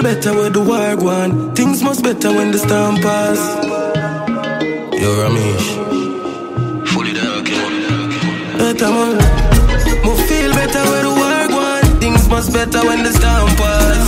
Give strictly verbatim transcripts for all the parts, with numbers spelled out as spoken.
feel better with the war gone. Things must better when the storm pass. Yo, Ramesh. Fully dark, yeah. Better man. Me feel better with the war gone. Things must better when the storm pass.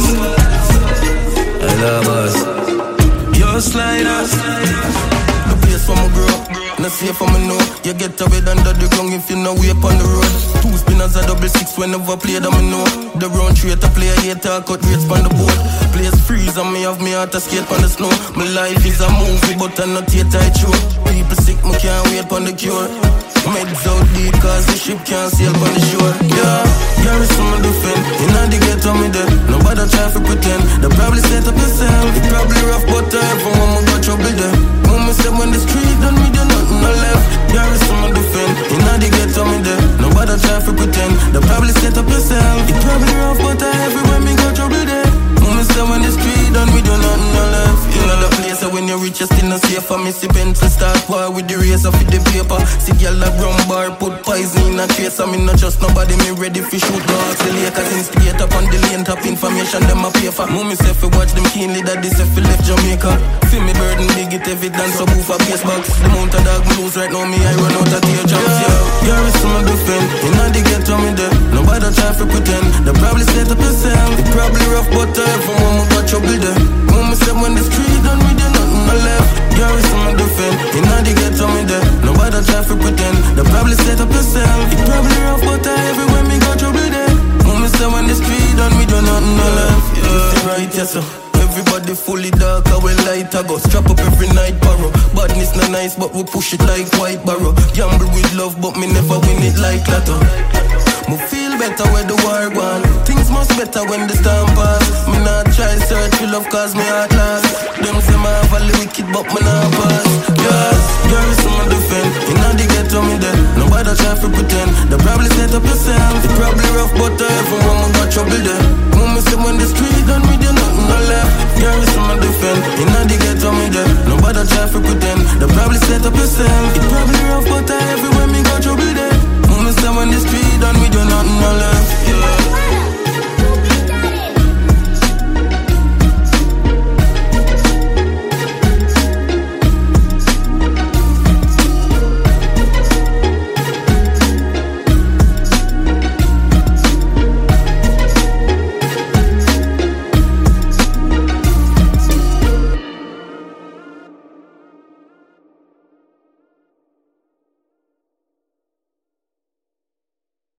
I love us. Yo, sliders. The place for my girl. Not safe for me know. You get away under the ground if you know way up on the road. Two spinners a double six whenever play them me know. The round three to play a eight cut rates on the board. Place freeze and me have me heart to skate on the snow. My life is a movie but I'm not yet I show. People sick me can't wait on the cure. Meds out deep cause the ship can't sail on the shore. Yeah, Gary someone defend. You know they get on me there. Nobody try to pretend. They probably set up yourself. It's probably rough but everyone will got trouble there. Mama said when the street done me do nothing no left. Gary someone defend. You know they get on me there. Nobody try to pretend. They probably set up yourself. It's probably rough but everywhere me got trouble there. Mama said when the street done me do nothing no left. In all the place when you reach you still not safe. For me see pencil start war with the razor for the paper. See girl like rum bar, put poison in a trace. I mean not just nobody, me ready for shoot dogs. The Lakers instigate up on the lane, top information them a pay for. Mommy say fi watch them keenly that this if left Jamaica. Feel me burden big it evidence so move a base box. The mount of dog me lose right now, me I run out of tear jumps. Yeah, you're a summer defend. You know they get on me there. Nobody try to pretend. They probably set up yourself. It's probably rough but everyone will got trouble there. Mommy said when the street done me do nothing no left. You're a summer defend. You know they get on me there. Nobody try to pretend. They probably set up yourself. It's probably rough but everywhere me got trouble there. Mommy said when the street done me do nothing no left. Yeah, right, yes sir. Everybody fully dark, I will light I go strap up every night, borrow. Badness not nice, but we push it like white barrow. Gamble with love, but me never win it like lotto. Me feel better when the war gone. Things must better when the storm pass. Me not try search for love cause me heart lost. Them say me have a wicked, but me not pass. Yes, there is someone defend. You know they get on me there. Nobody try to pretend. They probably set up yourself. It's probably rough, but everyone got trouble there. Mommy say when the street